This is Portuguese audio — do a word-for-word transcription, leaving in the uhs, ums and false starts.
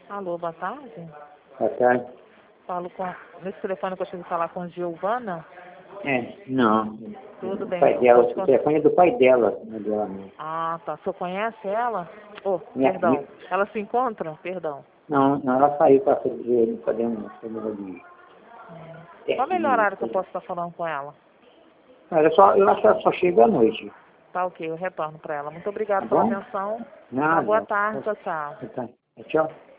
Alô, boa tarde. Boa tarde. Falo com... Nesse telefone eu consigo falar com Giovana? É, não. Tudo O bem. pai Eu dela, posso o con- telefone é do pai dela, não é dela não. Ah, tá. O senhor conhece ela? Oh, Minha perdão. filha. Ela se encontra? Perdão. Não, não, ela saiu para fazer, fazer um problema de Qual o melhor teste. horário que eu posso estar falando com ela? Mas eu, só, eu acho que ela só chega à noite, Tá ok, eu retorno para ela. Muito tá obrigada pela bom? atenção. Uma boa Nada. tarde, tchau, tchau. Tá. Tchau.